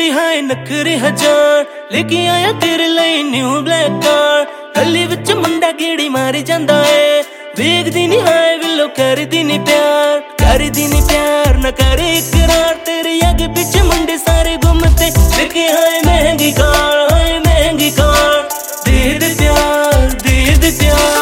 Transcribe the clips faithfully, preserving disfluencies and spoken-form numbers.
तेरी हाय नखरे हजार लेके आया तेरे लिए न्यू ब्लैक कार। गली विच मुंडा गेड़ी मारी जांदा है, वेखदी नी हाय विलो करदी नी प्यार, करदी नी प्यार न करे इकरार। तेरे आगे पीछे मुंडे सारे घूमते लेके हाय महंगी कार, हाय महंगी कार। दे दे प्यार, दे दे प्यार।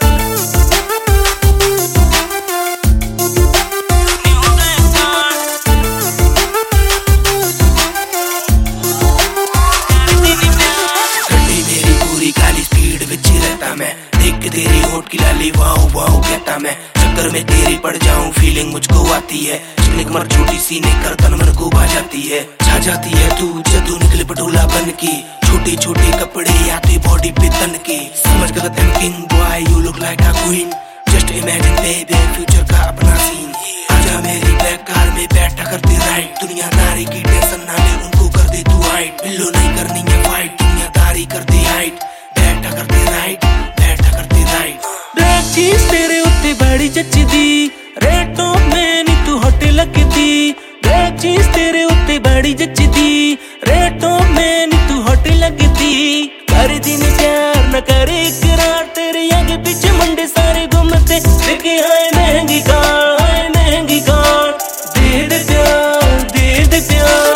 तेरी होठ की लाली वाओ वाओ कहता मैं, चक्कर में तेरी पड़ जाऊं फीलिंग मुझको आती है। चिकनी कमर छोटी सी नेकर तन मन को भा जाती है, छा जाती है तू जब तू निकले पटोला बन की। छोटे छोटे कपड़े आते बॉडी पे तन के, समझ गलत है king boy you look like a queen. Just imagine baby future का अपना सीन। आजा मेरी ब्लैक कार में बैठा करते राइड, दुनिया दारी की टेंशन ना ले उनको कर दे तू हाइड। बिल्लो नहीं करनी है फाइट, दुनिया दारी करती हाइट, बैठा करते राइड बैठा करते राइड। ब्लैक चीज तेरे उत्ते बड़ी जचदी, रेड टॉप में नी तू हॉट लगदी। ब्लैक चीज तेरे उत्ते बड़ी जचदी, रेड टॉप में नी तू हॉट लगदी। कर दी नी प्यार न करे इकरार, तेरे आगे पीछे मुंडे सारे घूमते लेके हाय महंगी कार, हाय महंगी कार। दे दे प्यार, दे दे प्यार।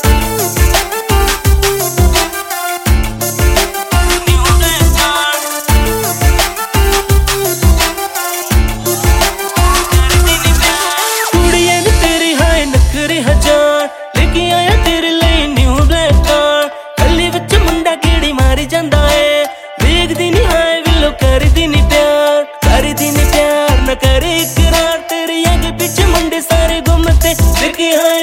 लेके आया तेरे लिए न्यू ब्लैक कार। गली विच मुंडा गेड़ी मारी जांदा है, वेखदी नी हाय विलो करदी नी प्यार, करदी नी प्यार न करे इकरार। तेरे आगे पीछे मुंडे सारे घूमते लेके हाय